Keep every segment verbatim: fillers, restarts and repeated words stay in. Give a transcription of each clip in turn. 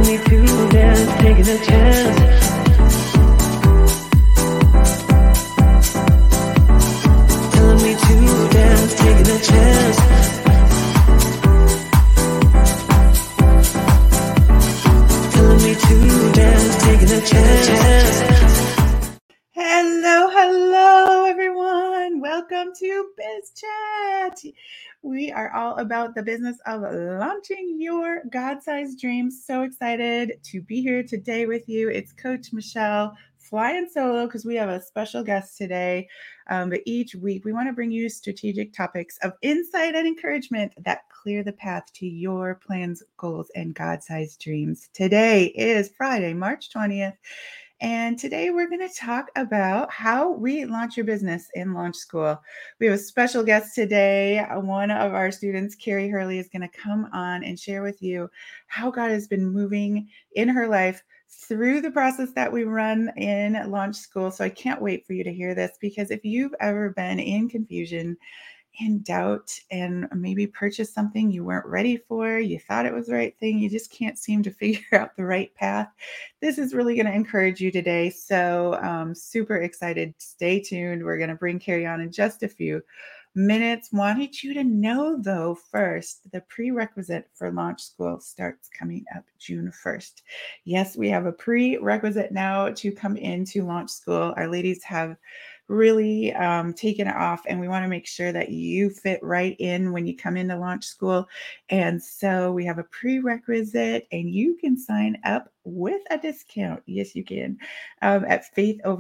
me to dance, taking a chance. Telling me to dance, taking a chance. Telling me to dance, taking a chance. Hello, hello, everyone. Welcome to Biz Chat. We are all about the business of launching your God-sized dreams. So excited to be here today with you. It's Coach Michelle flying solo because we have a special guest today. Um, but each week we want to bring you strategic topics of insight and encouragement that clear the path to your plans, goals, and God-sized dreams. Today is Friday, March twentieth. And today we're going to talk about how we launch your business in Launch School. We have a special guest today. One of our students, Carrie Hurley, is going to come on and share with you how God has been moving in her life through the process that we run in Launch School. So I can't wait for you to hear this, because if you've ever been in confusion, in doubt, and maybe purchased something you weren't ready for, you thought it was the right thing, you just can't seem to figure out the right path, this is really going to encourage you today. So um, super excited. Stay tuned. We're going to bring Carrie on in just a few minutes. Wanted you to know, though, first, the prerequisite for Launch School starts coming up June first. Yes, we have a prerequisite now to come into Launch School. Our ladies have really um, taken it off, and we want to make sure that you fit right in when you come into Launch School. And so we have a prerequisite, and you can sign up with a discount. Yes, you can, um, at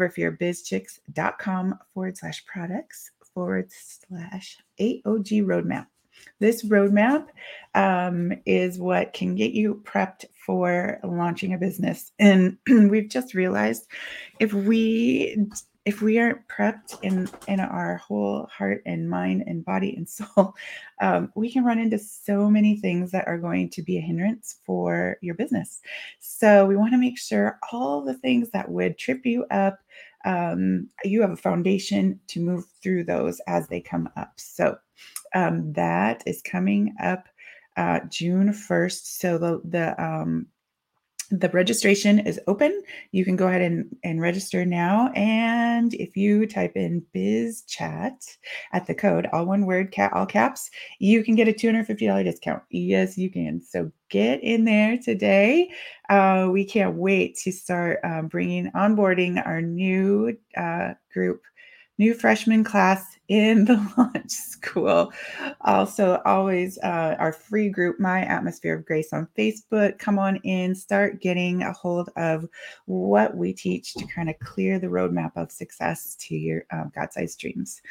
faithoverfearbizchicks.com forward slash products forward slash A O G roadmap. This roadmap um, is what can get you prepped for launching a business. And we've just realized if we if we aren't prepped in, in our whole heart and mind and body and soul, um, we can run into so many things that are going to be a hindrance for your business. So we want to make sure all the things that would trip you up, um, you have a foundation to move through those as they come up. So um, that is coming up uh, June first. So the, the, um, The registration is open. You can go ahead and, and register now. And if you type in BizChat at the code, all one word, cat, all caps, you can get a two hundred fifty dollars discount. Yes, you can. So get in there today. Uh, we can't wait to start um, bringing, onboarding our new uh, group, new freshman class in the Launch School. Also, always uh, our free group, My Atmosphere of Grace on Facebook. Come on in, start getting a hold of what we teach to kind of clear the roadmap of success to your um, God-sized dreams.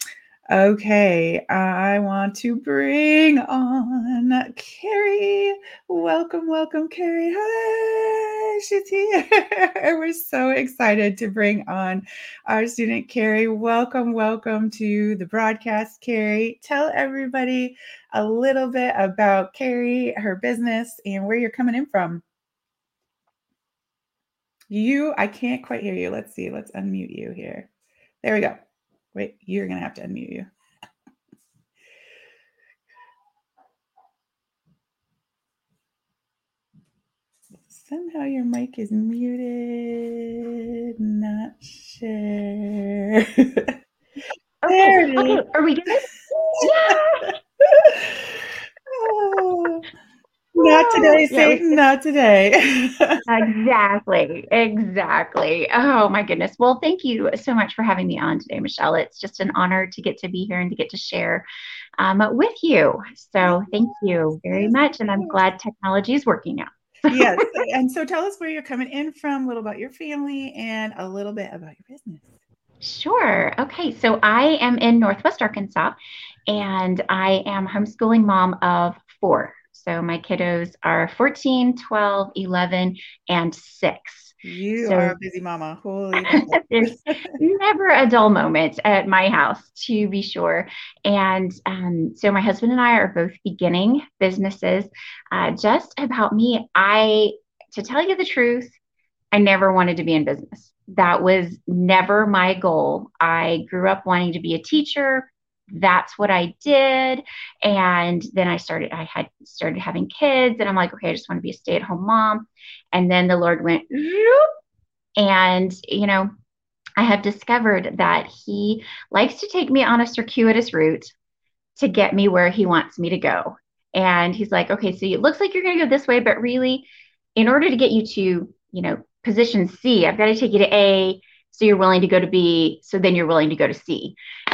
Okay, I want to bring on Carrie. Welcome, welcome, Carrie. Hi, she's here. We're so excited to bring on our student, Carrie. Welcome, welcome to the broadcast, Carrie. Tell everybody a little bit about Carrie, her business, and where you're coming in from. You, I can't quite hear you. Let's see. Let's unmute you here. There we go. Wait, you're going to have to unmute you. Somehow your mic is muted. Not sure. Okay, okay, are we good? Yeah. Oh, not today, Yeah, we- Satan. Not today. Exactly, exactly. Oh my goodness. Well, thank you so much for having me on today, Michelle. It's just an honor to get to be here and to get to share um, with you. So thank you very Yes, much. And I'm yes. glad technology is working now. Yes. And so tell us where you're coming in from, a little about your family, and a little bit about your business. Sure. Okay. So I am in Northwest Arkansas, and I am homeschooling mom of four. So my kiddos are fourteen, twelve, eleven, and six. You So are a busy mama. Holy there's never a dull moment at my house, to be sure. And um, so my husband and I are both beginning businesses. Uh, just about me, I, to tell you the truth, I never wanted to be in business. That was never my goal. I grew up wanting to be a teacher, that's what I did. And then I started, I had started having kids, and I'm like, okay, I just want to be a stay-at-home mom. And then the Lord went, zoop, and, you know, I have discovered that he likes to take me on a circuitous route to get me where he wants me to go. And he's like, okay, so it looks like you're going to go this way, but really, in order to get you to, you know, position C, I've got to take you to A. So you're willing to go to B. So then you're willing to go to C.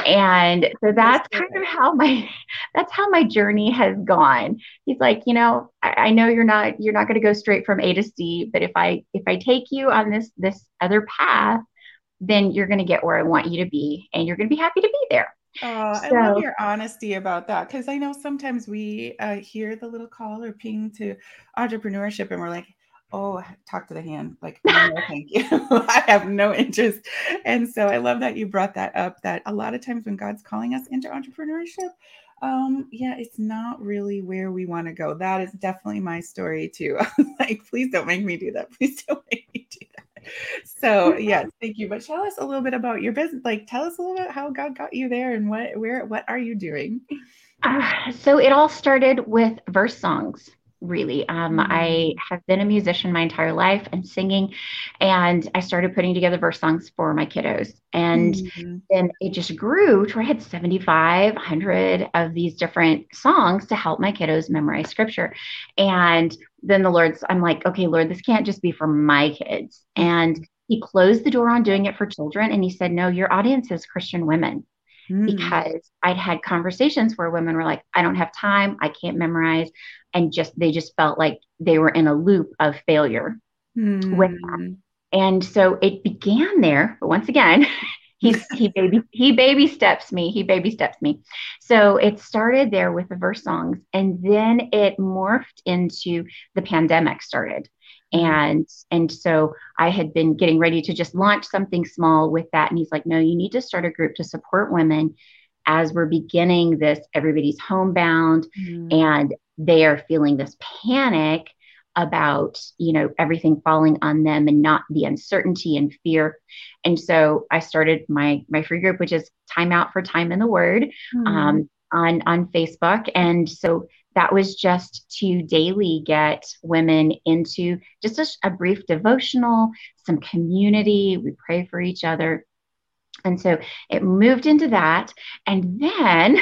And so that's kind of how my, that's how my journey has gone. He's like, you know, I, I know you're not, you're not going to go straight from A to C, but if I, if I take you on this, this other path, then you're going to get where I want you to be, and you're going to be happy to be there. Oh, I love So your honesty about that, because I know sometimes we uh, hear the little call or ping to entrepreneurship and we're like, oh, talk to the hand. Like, no, thank you. I have no interest. And so I love that you brought that up, that a lot of times when God's calling us into entrepreneurship, um, yeah, it's not really where we want to go. That is definitely my story too. Like, please don't make me do that. Please don't make me do that. So yes, thank you. But tell us a little bit about your business. Like, tell us a little bit how God got you there, and what, where, what are you doing? Uh, so it all started with verse songs, really. Um, I Mm. have been a musician my entire life and singing, and I started putting together verse songs for my kiddos. And Mm. then it just grew to where I had seventy-five, one hundred of these different songs to help my kiddos memorize scripture. And then the Lord's, I'm like, okay, Lord, this can't just be for my kids. And he closed the door on doing it for children. And he said, no, your audience is Christian women, Mm. because I'd had conversations where women were like, I don't have time, I can't memorize. And just, they just felt like they were in a loop of failure with that. Mm. And so it began there. But once again, he's, he baby, he baby steps me, he baby steps me. So it started there with the verse songs. And then it morphed into the pandemic started. Mm. And, and so I had been getting ready to just launch something small with that. And he's like, no, you need to start a group to support women as we're beginning this. Everybody's homebound, Mm. and they are feeling this panic about, you know, everything falling on them, and not the uncertainty and fear. And so I started my my free group, which is Time Out for Time in the Word, Mm. um, on on Facebook. And so that was just to daily get women into just a, a brief devotional, some community. We pray for each other. And so it moved into that. And then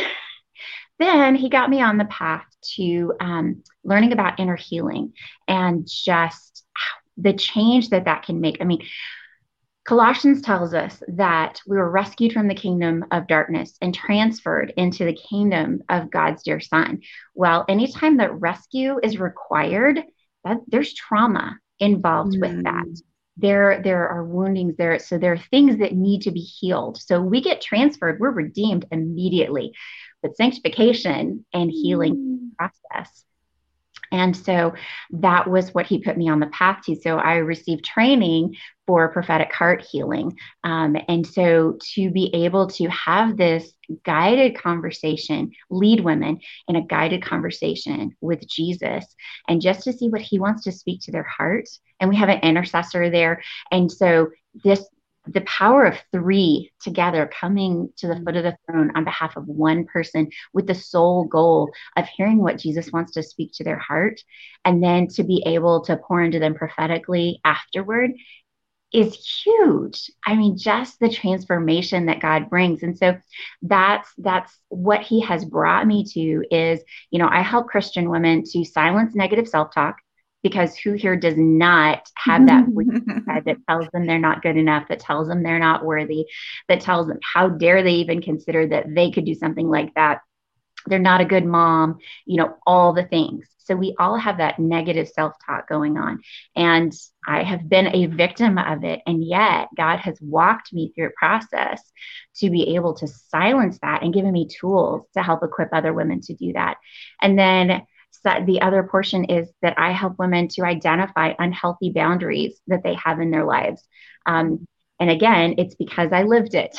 then he got me on the path to um, learning about inner healing, and just the change that that can make. I mean, Colossians tells us that we were rescued from the kingdom of darkness and transferred into the kingdom of God's dear Son. Well, anytime that rescue is required, that there's trauma involved with that. Mm. There, there are woundings there. So there are things that need to be healed. So we get transferred, we're redeemed immediately. But sanctification and healing Mm. process. And so that was what he put me on the path to. So I received training for prophetic heart healing. Um, and so to be able to have this guided conversation, lead women in a guided conversation with Jesus, and just to see what he wants to speak to their heart. And we have an intercessor there. And so this, the power of three together coming to the foot of the throne on behalf of one person with the sole goal of hearing what Jesus wants to speak to their heart, and then to be able to pour into them prophetically afterward, is huge. I mean, just the transformation that God brings. And so that's that's what he has brought me to is, you know, I help Christian women to silence negative self-talk, because who here does not have that voice that tells them they're not good enough, that tells them they're not worthy, that tells them how dare they even consider that they could do something like that. They're not a good mom, you know, all the things. So we all have that negative self-talk going on. And I have been a victim of it. And yet God has walked me through a process to be able to silence that, and given me tools to help equip other women to do that. And then so the other portion is that I help women to identify unhealthy boundaries that they have in their lives. Um, and again, it's because I lived it.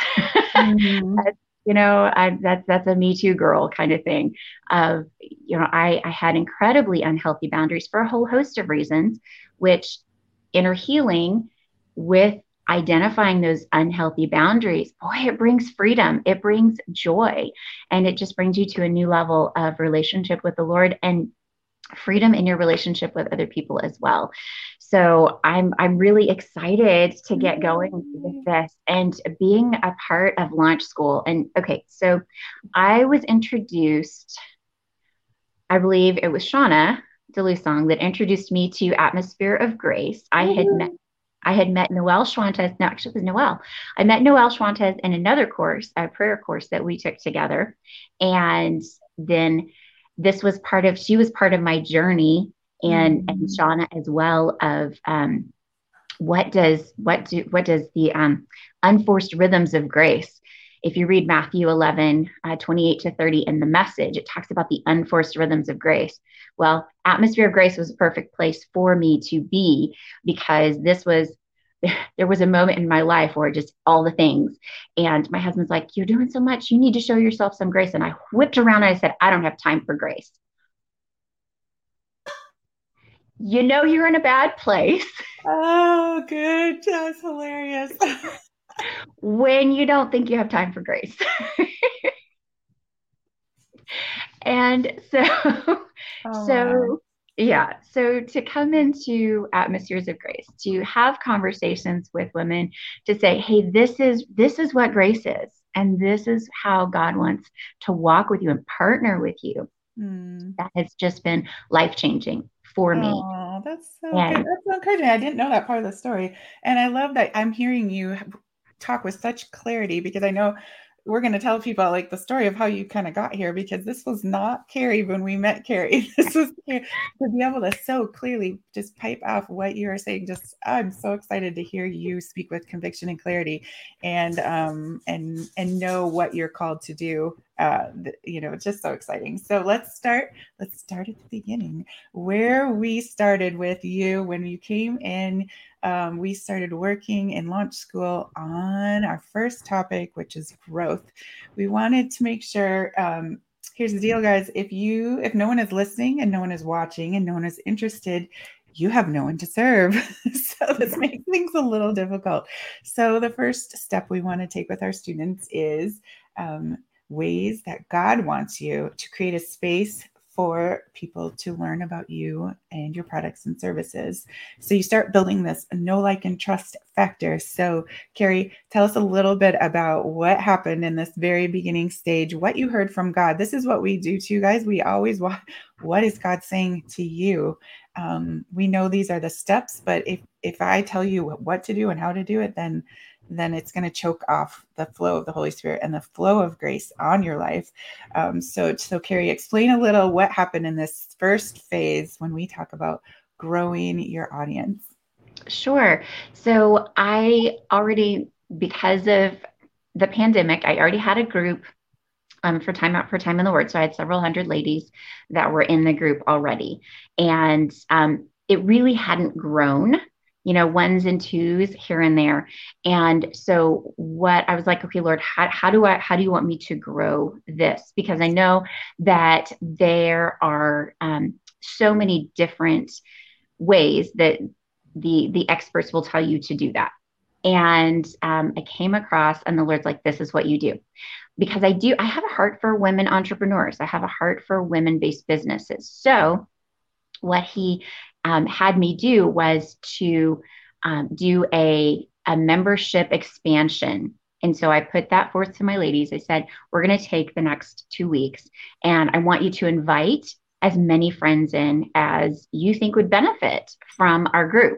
Mm. You know, I, that's that's a Me Too girl kind of thing. Of, you know, I, I had incredibly unhealthy boundaries for a whole host of reasons, which inner healing with identifying those unhealthy boundaries, boy, it brings freedom, it brings joy, and it just brings you to a new level of relationship with the Lord and freedom in your relationship with other people as well. So I'm I'm really excited to get going with this and being a part of Launch School. And okay, so I was introduced, I believe it was Shauna DeLusong that introduced me to Atmosphere of Grace. I had met I had met Noelle Schwantes. No, actually, it was Noelle. I met Noelle Schwantes in another course, a prayer course that we took together. And then this was part of, she was part of my journey, and, and Shauna as well, of um, what does, what do, what does the um, unforced rhythms of grace. If you read Matthew eleven, uh, twenty-eight to thirty in the Message, it talks about the unforced rhythms of grace. Well, Atmosphere of Grace was a perfect place for me to be, because this was, there was a moment in my life where just all the things. And my husband's like, you're doing so much, you need to show yourself some grace. And I whipped around and I said, I don't have time for grace. You know, you're in a bad place. Oh, good. That's hilarious. When you don't think you have time for grace. And so, oh, so wow. Yeah, so to come into Atmospheres of Grace, to have conversations with women, to say, hey, this is this is what grace is, and this is how God wants to walk with you and partner with you. Mm. That has just been life-changing for me. Oh, that's so and, good. That's so encouraging. I didn't know that part of the story. And I love that I'm hearing you talk with such clarity, because I know we're going to tell people like the story of how you kind of got here, because this was not Carrie when we met Carrie. This was to be able to so clearly just pipe off what you are saying. Just, I'm so excited to hear you speak with conviction and clarity, and, um, and, and know what you're called to do. Uh, you know, it's just so exciting. So let's start, let's start at the beginning, where we started with you when you came in. Um, we started working in Launch School on our first topic, which is growth. We wanted to make sure, um, here's the deal, guys. If you, if no one is listening and no one is watching and no one is interested, you have no one to serve. So this makes things a little difficult. So the first step we want to take with our students is um, ways that God wants you to create a space for people to learn about you and your products and services. So you start building this know, like, and trust factor. So Carrie, tell us a little bit about what happened in this very beginning stage, what you heard from God. This is what we do too, guys. We always want, what is God saying to you? Um, we know these are the steps, but if, if I tell you what to do and how to do it, then then it's going to choke off the flow of the Holy Spirit and the flow of grace on your life. Um, so, so Carrie, explain a little what happened in this first phase when we talk about growing your audience. Sure. So I already, because of the pandemic, I already had a group um, for Time Out for Time in the Word. So I had several hundred ladies that were in the group already. And um, it really hadn't grown, you know, ones and twos here and there. And so what I was like, okay, Lord, how, how do I, how do you want me to grow this? Because I know that there are um, so many different ways that the, the experts will tell you to do that. And um, I came across, and the Lord's like, this is what you do. Because I do, I have a heart for women entrepreneurs. I have a heart for women-based businesses. So what he Um, had me do was to um, do a, a membership expansion. And so I put that forth to my ladies. I said, we're going to take the next two weeks and I want you to invite as many friends in as you think would benefit from our group.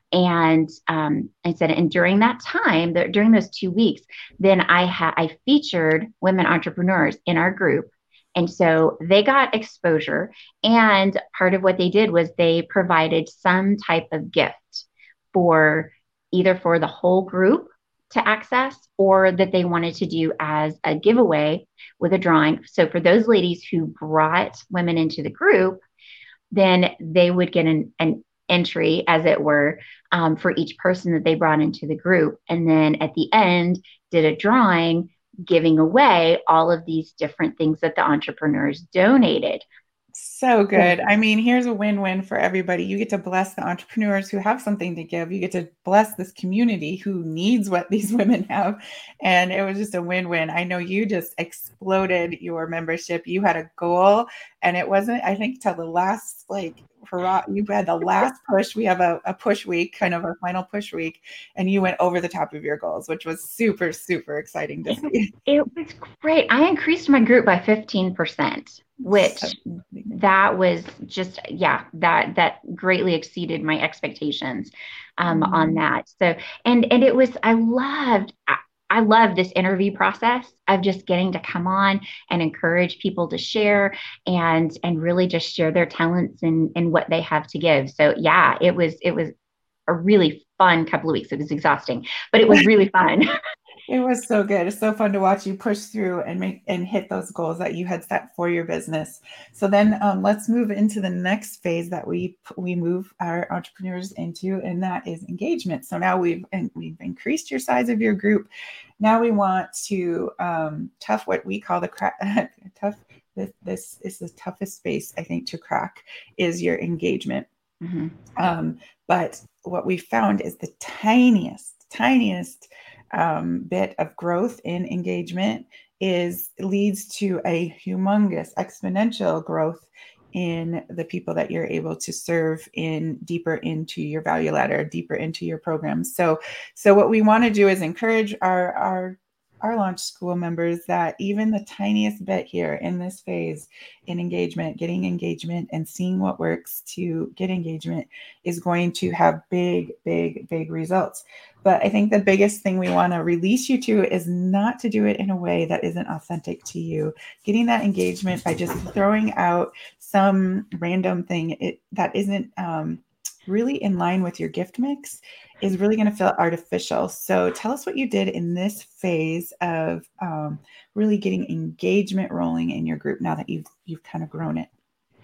And um, I said, and during that time, the, during those two weeks, then I had I featured women entrepreneurs in our group. And so they got exposure. And part of what they did was they provided some type of gift for either for the whole group to access, or that they wanted to do as a giveaway with a drawing. So for those ladies who brought women into the group, then they would get an, an entry, as it were, um, for each person that they brought into the group. And then at the end, did a drawing giving away all of these different things that the entrepreneurs donated. So good. I mean, here's a win-win for everybody. You get to bless the entrepreneurs who have something to give. You get to bless this community who needs what these women have. And it was just a win-win. I know you just exploded your membership. You had a goal, and it wasn't, I think, till the last, like, hurrah, you had the last push. We have a, a push week, kind of our final push week, and you went over the top of your goals, which was super, super exciting to see. It was great. I increased my group by fifteen percent, which that was just, yeah, that, that greatly exceeded my expectations um, mm. on that. So, and, and it was, I loved, I, I love this interview process of just getting to come on and encourage people to share and, and really just share their talents and, and what they have to give. So yeah, it was, it was a really fun couple of weeks. It was exhausting, but it was really fun. It was so good. It's so fun to watch you push through and make and hit those goals that you had set for your business. So then um, let's move into the next phase that we we move our entrepreneurs into, and that is engagement. So now we've and we've increased your size of your group. Now we want to um, tough what we call the crack tough. This this is the toughest space I think to crack is your engagement. Mm-hmm. Um, but what we found is the tiniest, tiniest. Um, bit of growth in engagement is leads to a humongous exponential growth in the people that you're able to serve in deeper into your value ladder, deeper into your programs. So, so what we want to do is encourage our, our, our launch school members that even the tiniest bit here in this phase in engagement, getting engagement and seeing what works to get engagement is going to have big, big, big results. But I think the biggest thing we want to release you to is not to do it in a way that isn't authentic to you. Getting that engagement by just throwing out some random thing it, that isn't um, really in line with your gift mix is really going to feel artificial. So tell us what you did in this phase of um, really getting engagement rolling in your group now that you've you've kind of grown it.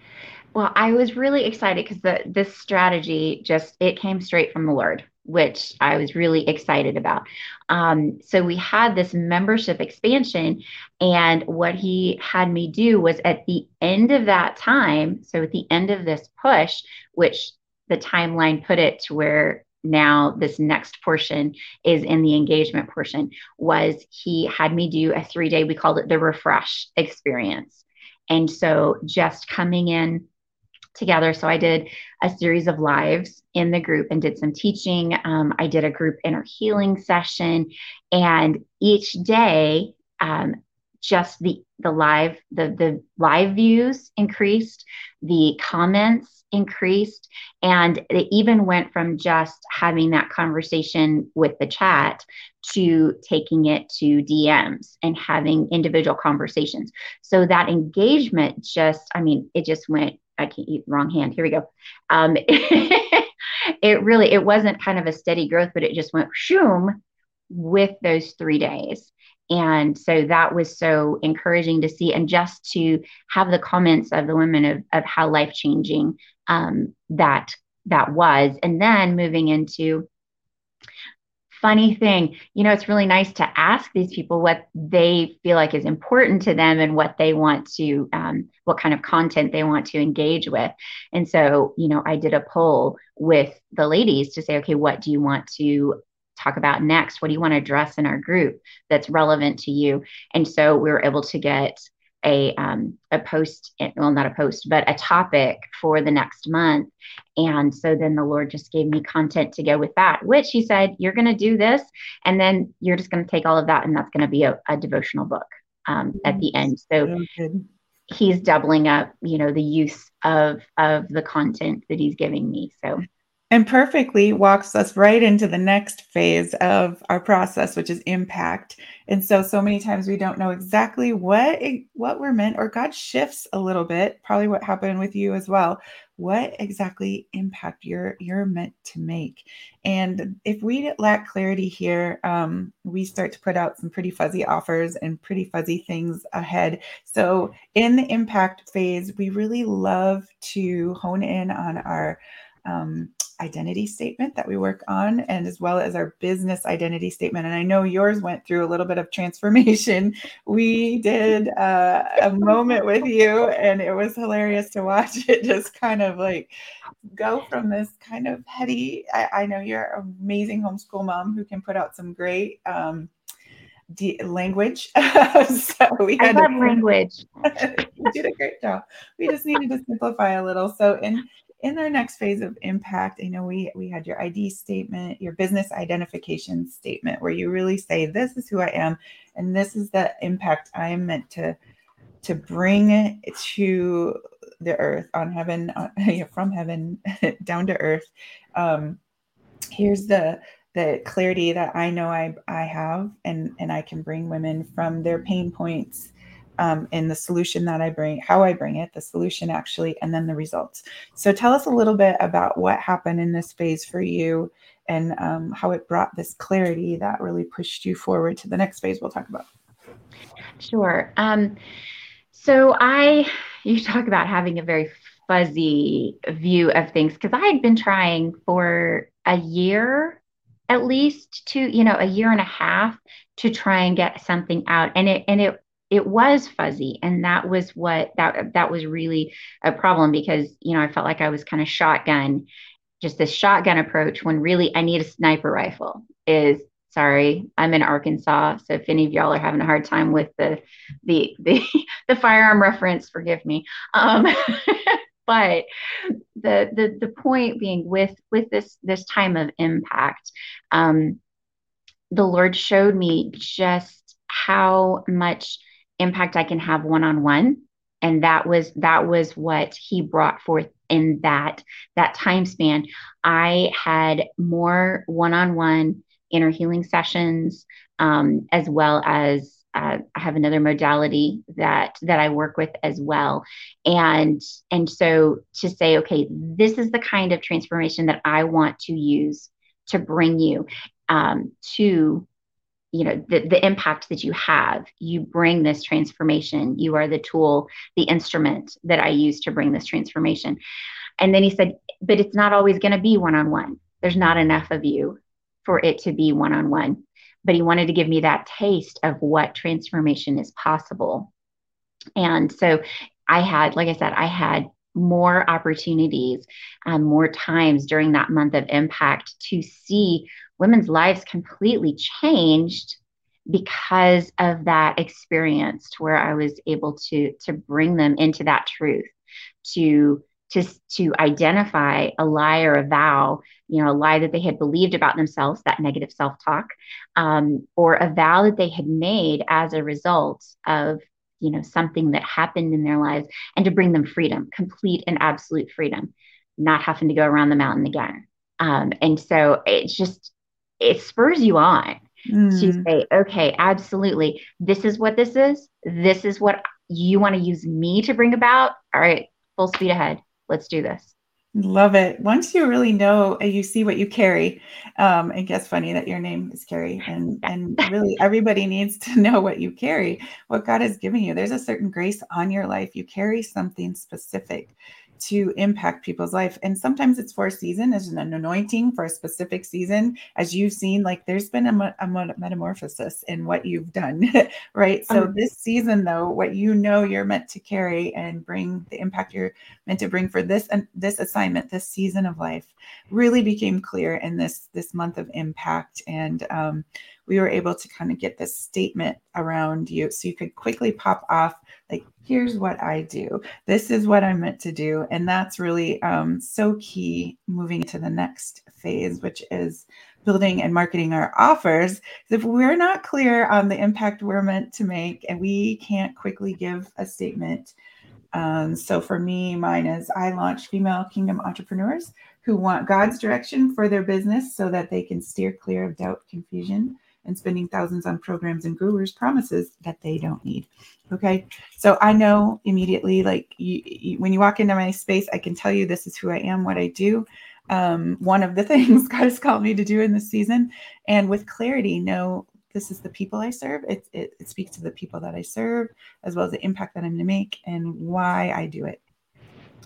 Well, I was really excited because the this strategy just, it came straight from the Lord, which I was really excited about. Um, so we had this membership expansion, and what he had me do was at the end of that time, so at the end of this push, which the timeline put it to where now this next portion is in the engagement portion, was he had me do a three-day, we called it the refresh experience. And so just coming in together. So I did a series of lives in the group and did some teaching. Um, I did a group inner healing session, and each day, um, just the the live the the live views increased, the comments increased, and it even went from just having that conversation with the chat to taking it to D Ms and having individual conversations. So that engagement just, I mean, it just went. I can't eat wrong hand. Here we go. Um, it really, it wasn't kind of a steady growth, but it just went shoom with those three days. And so that was so encouraging to see, and just to have the comments of the women of, of how life-changing um, that, that was. And then moving into, funny thing, you know, it's really nice to ask these people what they feel like is important to them and what they want to, um, what kind of content they want to engage with. And so, you know, I did a poll with the ladies to say, okay, what do you want to talk about next? What do you want to address in our group that's relevant to you? And so we were able to get a um, a post, well, not a post, but a topic for the next month. And so then the Lord just gave me content to go with that, which he said, you're going to do this, and then you're just going to take all of that, and that's going to be a, a devotional book um, at the end. So he's doubling up, you know, the use of of the content that he's giving me. So. And perfectly walks us right into the next phase of our process, which is impact. And so, so many times we don't know exactly what, what we're meant, or God shifts a little bit, probably what happened with you as well, what exactly impact you're, you're meant to make. And if we lack clarity here, um, we start to put out some pretty fuzzy offers and pretty fuzzy things ahead. So in the impact phase, we really love to hone in on our um, identity statement that we work on, and as well as our business identity statement. And I know yours went through a little bit of transformation. We did uh, a moment with you, and it was hilarious to watch it just kind of like go from this kind of heady, I, I know you're an amazing homeschool mom who can put out some great um, de- language. So we I had love to, language. you did a great job. We just needed to simplify a little. So in in our next phase of impact, I know we we had your I D statement, your business identification statement, where you really say, this is who I am, and this is the impact I am meant to to bring to the earth on heaven, uh, from heaven down to earth. Um, here's the the clarity that I know I I have, and and I can bring women from their pain points, um, and the solution that I bring, how I bring it, the solution actually, and then the results. So tell us a little bit about what happened in this phase for you, and um, how it brought this clarity that really pushed you forward to the next phase we'll talk about. Sure. Um, so I, you talk about having a very fuzzy view of things, because I had been trying for a year, at least to, you know, a year and a half to try and get something out. And it, and it, it was fuzzy. And that was what, that, that was really a problem, because, you know, I felt like I was kind of shotgun, just this shotgun approach, when really I need a sniper rifle. Is sorry, I'm in Arkansas, so if any of y'all are having a hard time with the the the, the firearm reference, forgive me. Um, but the the the point being, with with this this time of impact, um, the Lord showed me just how much impact I can have one on one, and that was that was what He brought forth in that that time span. I had more one on one inner healing sessions, um, as well as uh, I have another modality that that I work with as well, and and so to say, okay, this is the kind of transformation that I want to use to bring you um, to, you know, the, the impact that you have. You bring this transformation. You are the tool, the instrument that I use to bring this transformation. And then He said, but it's not always going to be one-on-one. There's not enough of you for it to be one-on-one. But He wanted to give me that taste of what transformation is possible. And so I had, like I said, I had more opportunities, um, more times during that month of impact to see women's lives completely changed because of that experience, to where I was able to to bring them into that truth, to to to identify a lie or a vow, you know, a lie that they had believed about themselves, that negative self-talk, um, or a vow that they had made as a result of, you know, something that happened in their lives, and to bring them freedom, complete and absolute freedom, not having to go around the mountain again. Um, and so it's just, it spurs you on mm. to say, okay, absolutely, this is what this is. This is what you want to use me to bring about. All right, full speed ahead. Let's do this. Love it. Once you really know and you see what you carry, um, it gets funny that your name is Carrie, and and really everybody needs to know what you carry, what God has given you. There's a certain grace on your life. You carry something specific to impact people's life. And sometimes it's for a season, as an anointing for a specific season, as you've seen, like there's been a, a metamorphosis in what you've done, right? So um, this season though, what you know you're meant to carry and bring the impact you're meant to bring for this and this assignment, this season of life, really became clear in this, this month of impact. And um, we were able to kind of get this statement around you, so you could quickly pop off, like, here's what I do. This is what I'm meant to do. And that's really um, so key moving to the next phase, which is building and marketing our offers. If we're not clear on the impact we're meant to make, and we can't quickly give a statement. Um, so for me, mine is I launch female kingdom entrepreneurs who want God's direction for their business so that they can steer clear of doubt, confusion, and spending thousands on programs and gurus' promises that they don't need. Okay. So I know immediately, like you, you, when you walk into my space, I can tell you this is who I am, what I do. Um, one of the things God has called me to do in this season, and with clarity, know this is the people I serve. It, it, it speaks to the people that I serve, as well as the impact that I'm going to make and why I do it.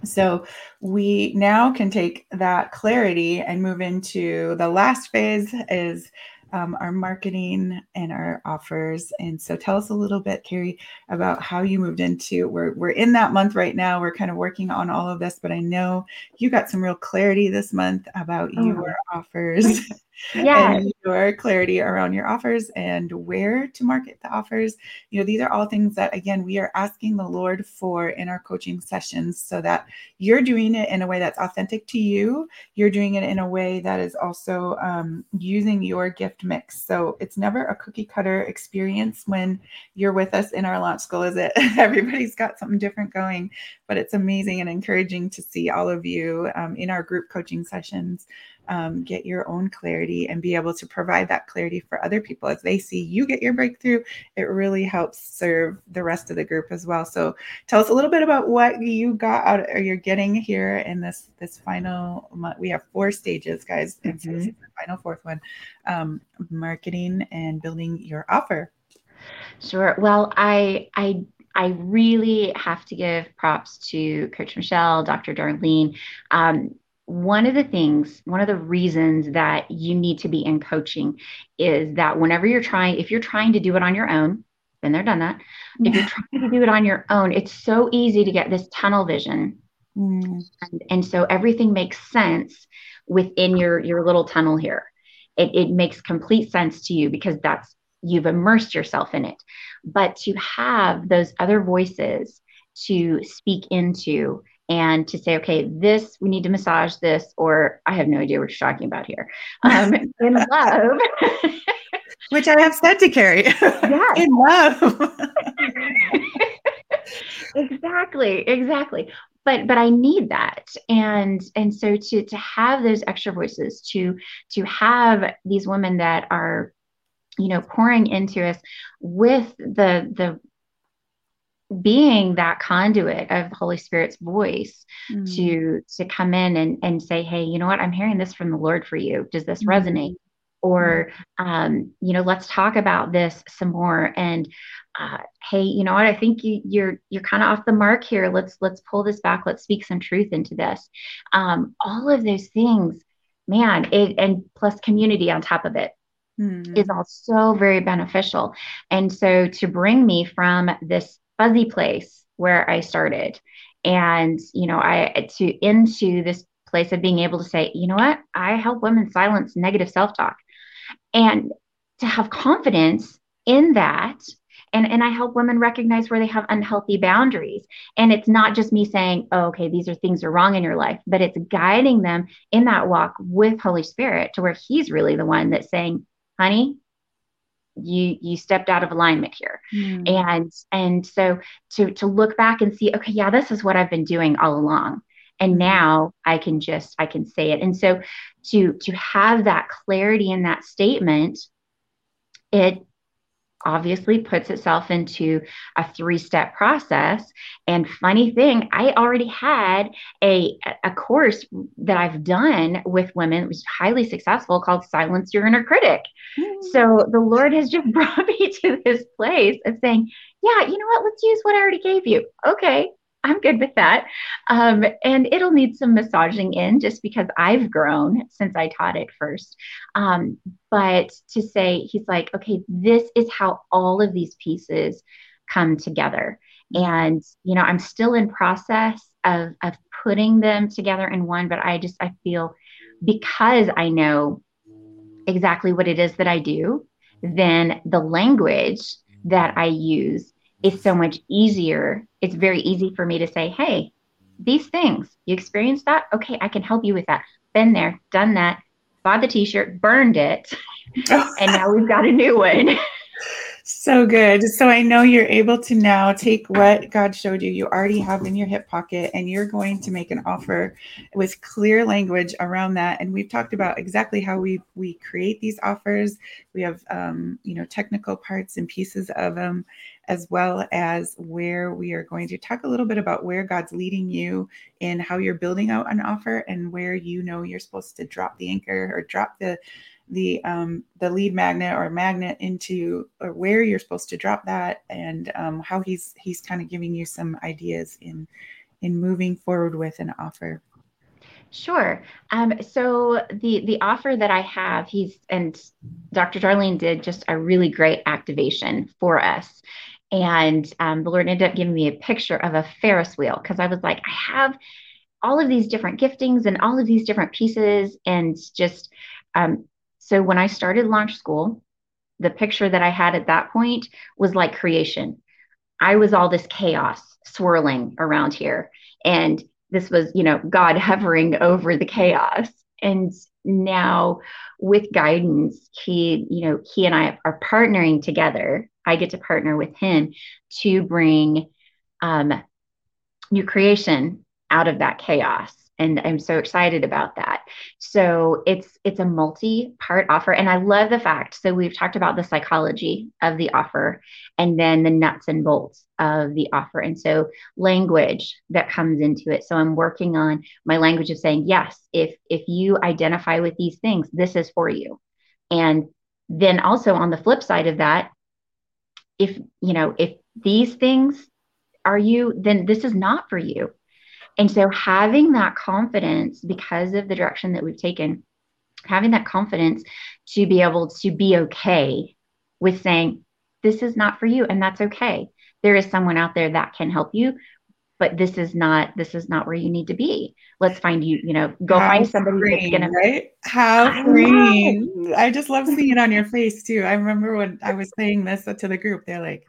So we now can take that clarity and move into the last phase is um, our marketing and our offers. And so tell us a little bit, Carrie, about how you moved into, we're, we're in that month right now. We're kind of working on all of this, but I know you got some real clarity this month about Oh, your offers yes. and your clarity around your offers and where to market the offers. You know, these are all things that, again, we are asking the Lord for in our coaching sessions so that you're doing it in a way that's authentic to you. You're doing it in a way that is also um, using your gift mix. So it's never a cookie cutter experience when you're with us in our launch school, is it? Everybody's got something different going, but it's amazing and encouraging to see all of you um, in our group coaching sessions um, get your own clarity and be able to provide that clarity for other people as they see you get your breakthrough. It really helps serve the rest of the group as well. So tell us a little bit about what you got out or you're getting here in this this final month. We have four stages, guys, and so this is the final fourth one, um, marketing and building your offer. Sure. Well, I I I really have to give props to Coach Michelle, Doctor Darlene. Um, one of the things, one of the reasons that you need to be in coaching is that whenever you're trying, if you're trying to do it on your own, been there, done that. If you're trying to do it on your own, it's so easy to get this tunnel vision. Mm. And, and so everything makes sense within your, your little tunnel here. It, it makes complete sense to you because that's, you've immersed yourself in it. But to have those other voices to speak into and to say, okay, this, we need to massage this, or I have no idea what you're talking about here. Um, in love. Which I have said to Carrie. Yes. In love. Exactly, exactly. But but I need that. And and so to to have those extra voices, to to have these women that are, you know, pouring into us with the the being that conduit of the Holy Spirit's voice Mm. to to come in and and say, hey, you know what, I'm hearing this from the Lord for you. Does this Mm. resonate? Or um, you know, let's talk about this some more. And uh, hey, you know what, I think you, you're you're kind of off the mark here. Let's let's pull this back. Let's speak some truth into this. Um, all of those things, man, it, and plus community on top of it Mm. is also very beneficial. And so to bring me from this fuzzy place where I started and, you know, I to into this place of being able to say, you know what, I help women silence negative self-talk and to have confidence in that. And, and I help women recognize where they have unhealthy boundaries. And it's not just me saying, oh, okay, these are things are wrong in your life, but it's guiding them in that walk with Holy Spirit to where he's really the one that's saying, honey, you you stepped out of alignment here. Mm. And and so to to look back and see, okay, yeah, this is what I've been doing all along. And Mm. now I can just I can say it. And so to to have that clarity in that statement, it obviously puts itself into a three-step process. And funny thing, I already had a, a course that I've done with women, which was highly successful, called Silence Your Inner Critic. Mm. So the Lord has just brought me to this place of saying, yeah, you know what, let's use what I already gave you. Okay, I'm good with that. Um, and it'll need some massaging in just because I've grown since I taught it first. Um, but to say, he's like, okay, this is how all of these pieces come together. And, you know, I'm still in process of, of putting them together in one, but I just, I feel because I know exactly what it is that I do, then the language that I use is so much easier. It's very easy for me to say, hey, these things, you experienced that? Okay, I can help you with that. Been there, done that, bought the t-shirt, burned it, and now we've got a new one. So good. So I know you're able to now take what God showed you, you already have in your hip pocket, and you're going to make an offer with clear language around that. And we've talked about exactly how we we create these offers. We have, um, you know, technical parts and pieces of them, as well as where we are going to talk a little bit about where God's leading you in how you're building out an offer and where you know you're supposed to drop the anchor or drop the the um, the lead magnet or magnet into or where you're supposed to drop that, and um, how he's he's kind of giving you some ideas in in moving forward with an offer? Sure. Um, so the the offer that I have, he's and Doctor Darlene did just a really great activation for us. And um, the Lord ended up giving me a picture of a Ferris wheel because I was like, I have all of these different giftings and all of these different pieces. And just um, so when I started Launch School, the picture that I had at that point was like creation. I was all this chaos swirling around here. And this was, you know, God hovering over the chaos. And now with guidance, he, you know, he and I are partnering together. I get to partner with him to bring um, new creation out of that chaos. And I'm so excited about that. So it's it's a multi-part offer. And I love the fact. So we've talked about the psychology of the offer and then the nuts and bolts of the offer. And so language that comes into it. So I'm working on my language of saying, yes, if if you identify with these things, this is for you. And then also on the flip side of that, if you know, if these things are you, then this is not for you. And so having that confidence because of the direction that we've taken, having that confidence to be able to be okay with saying, this is not for you. And that's okay. There is someone out there that can help you, but this is not, this is not where you need to be. Let's find you, you know, go How find somebody freeing, that's going to, right? How I freeing. I just love seeing it on your face too. I remember when I was saying this to the group, they're like,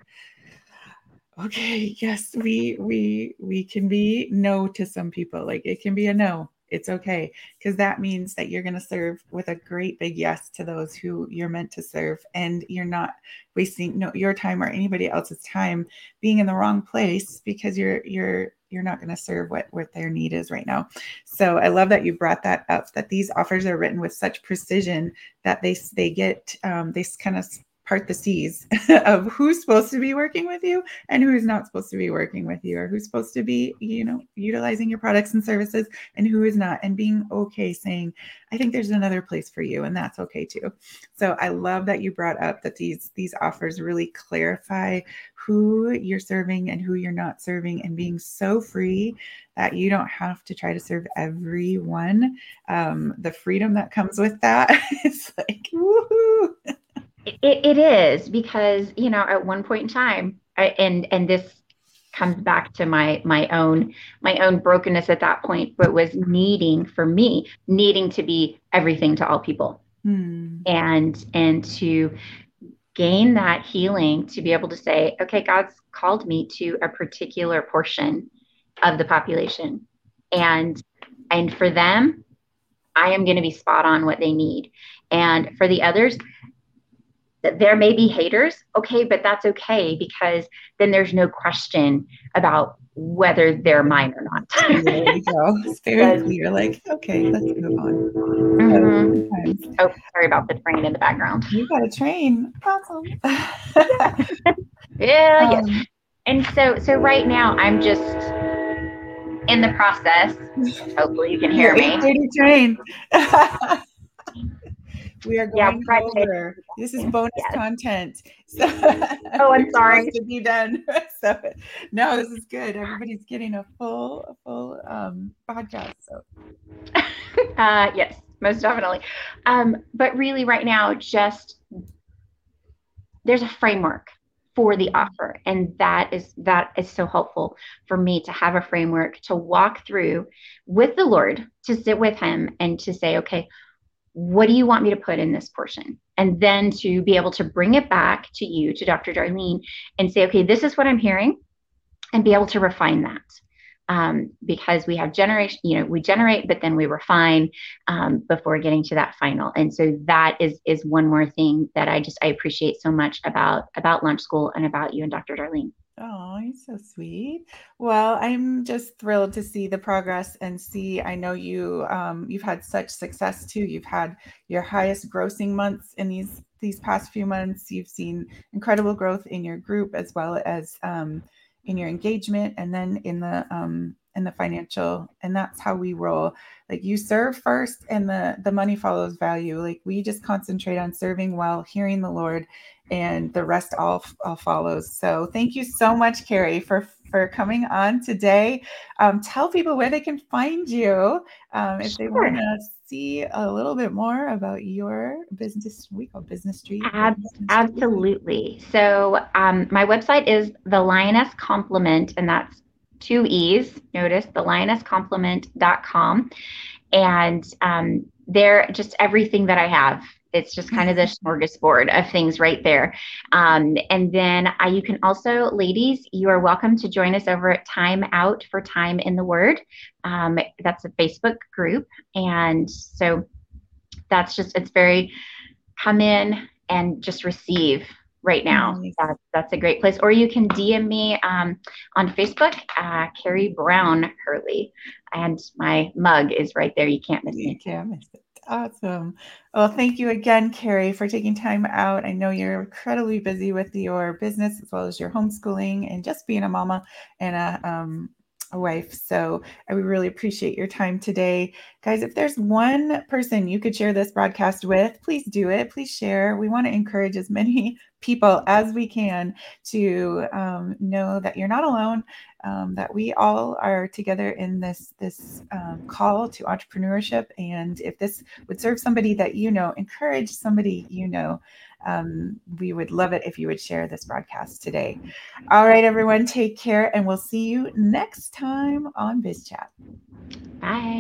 okay, yes, we we we can be no to some people. Like it can be a no. It's okay. Because that means that you're going to serve with a great big yes to those who you're meant to serve. And you're not wasting no your time or anybody else's time being in the wrong place because you're you're you're not going to serve what, what their need is right now. So I love that you brought that up, that these offers are written with such precision that they they get um, they kind of part the seas of who's supposed to be working with you and who's not supposed to be working with you, or who's supposed to be, you know, utilizing your products and services and who is not, and being okay saying, I think there's another place for you, and that's okay too. So I love that you brought up that these these offers really clarify who you're serving and who you're not serving, and being so free that you don't have to try to serve everyone. Um, the freedom that comes with that, it's like, woohoo. It, it is because, you know, at one point in time, I, and and this comes back to my my own my own brokenness at that point, but was needing for me needing to be everything to all people, Hmm. and and to gain that healing to be able to say, okay, God's called me to a particular portion of the population, and and for them, I am going to be spot on what they need, and for the others, that there may be haters, okay, but that's okay, because then there's no question about whether they're mine or not. There we go. It's very clear. Like, okay, let's move on. Mm-hmm. Oh, sorry about the train in the background. You got a train. Awesome. Yeah, um, yes. And so, so right now, I'm just in the process. Hopefully, you can hear me. eight thirty train. We are going Yeah, over. This is bonus yes. content. So oh, I'm sorry. To be done. So no, this is good. Everybody's getting a full, a full um, podcast. So uh, yes, most definitely. Um, but really, right now, just there's a framework for the offer, and that is that is so helpful for me to have a framework to walk through with the Lord, to sit with Him, and to say, okay, what do you want me to put in this portion? And then to be able to bring it back to you, to Doctor Darlene, and say, okay, this is what I'm hearing, and be able to refine that. Um, because we have generation, you know, we generate, but then we refine um, before getting to that final. And so that is is one more thing that I just I appreciate so much about about Launch School and about you and Doctor Darlene. Oh, you're so sweet. Well, I'm just thrilled to see the progress and see, I know you, um, you've had such success too. You've had your highest grossing months in these, these past few months. You've seen incredible growth in your group as well as um, in your engagement, and then in the, um, in the financial. And that's how we roll. Like, you serve first and the, the money follows value. Like, we just concentrate on serving well, hearing the Lord, and the rest all, all follows. So thank you so much, Carrie, for, for coming on today. Um, tell people where they can find you um, if they Sure. want to see a little bit more about your business. We call Business Street. Ab- Business Street. absolutely. So um, my website is the Lioness Complement, and that's two E's. Notice the lioness complement dot com. And um, there, just everything that I have. It's just kind of the smorgasbord of things right there. Um, and then I, you can also, ladies, you are welcome to join us over at Time Out for Time in the Word. Um, that's a Facebook group. And so that's just, it's very, come in and just receive right now. Nice. That, that's a great place. Or you can D M me um, on Facebook, uh, Carrie Brown Hurley. And my mug is right there. You can't miss You me. can't miss it. Awesome. Well, thank you again, Carrie, for taking time out. I know you're incredibly busy with your business as well as your homeschooling and just being a mama and a, um, a wife. So I would really appreciate your time today. Guys, if there's one person you could share this broadcast with, please do it. Please share. We want to encourage as many people as we can to um, know that you're not alone. Um, that we all are together in this this um, call to entrepreneurship. And if this would serve somebody that you know, encourage somebody you know. Um, we would love it if you would share this broadcast today. All right, everyone, take care, and we'll see you next time on BizChat. Bye.